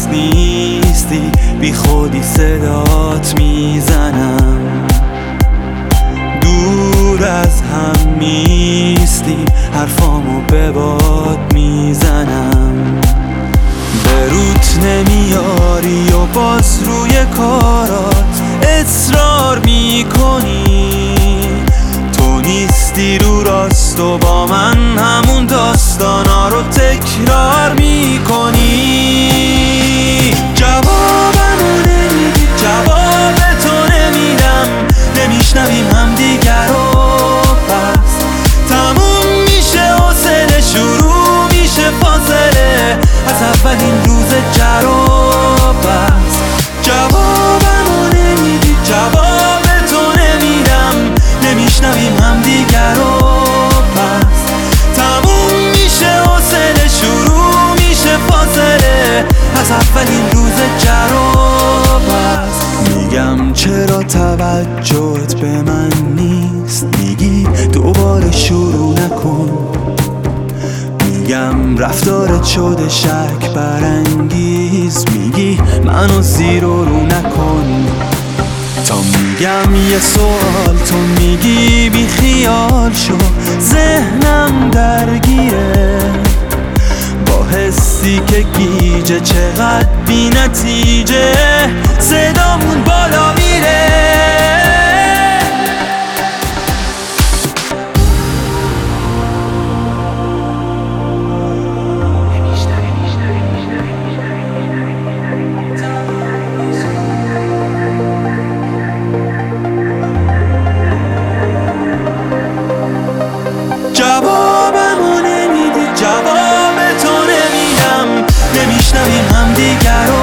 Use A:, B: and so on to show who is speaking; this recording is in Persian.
A: نیستی، بی خودی صدات میزنم. دور از هم میستی، حرفامو به باد میزنم. به روت نمیاری و باز روی کارات اصرار میکنی. تو نیستی رو راست و با من همون داستانا رو تکرار میکنی. جوابمو نمیدی، جواب تو نمیدم، نمیشنویم هم دیگر رو. پس تموم میشه حوصله، شروع میشه فاصله از اولین روز جر. پس جوابمو نمیدی، جواب تو نمیدم، نمیشنویم هم دیگر رو. پس تموم میشه حوصله، شروع میشه فاصله از اولین روز جر. پس میگم چرا توجهت به من نیست، میگی دوباره شروع نکن. میگم رفتارت شده شک برانگیز، میگی منو زیر و رو نکن. تا میگم یه سوال تو میگی بی خیال شو، ذهنم درگیره با حسی که گیجه، چقدر بی نتیجه صدامون بالا میره. جوابمو نمیدی، جواب تو نمیدم، نمیشنویم هم دیگر رو.